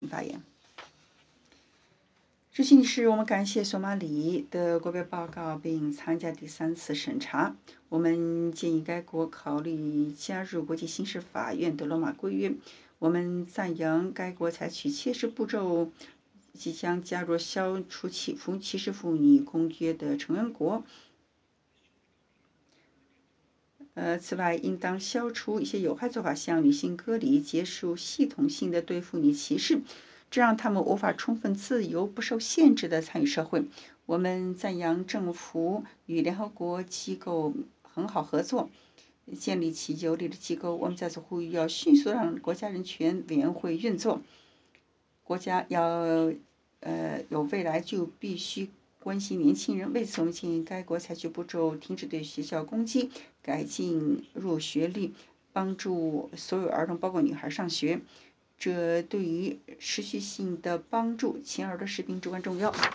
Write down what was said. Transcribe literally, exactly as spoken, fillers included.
发言。执行是我们感谢索马里的国别报告并参加第三次审查。我们建议该国考虑加入国际刑事法院的罗马规约。我们赞扬该国采取切实步骤，即将加入消除歧歧视妇女公约的成员国。呃，此外，应当消除一些有害做法，向女性隔离，结束系统性的对妇女歧视，这让她们无法充分自由、不受限制地参与社会。我们赞扬政府与联合国机构很好合作，建立起有力的机构。我们再次呼吁，要迅速让国家人权委员会运作。国家要呃有未来，就必须关心年轻人。为此，我们建议该国采取步骤，停止对学校攻击，改进入学率，帮助所有儿童，包括女孩上学。这对于持续性的帮助亲儿的士兵至关重要。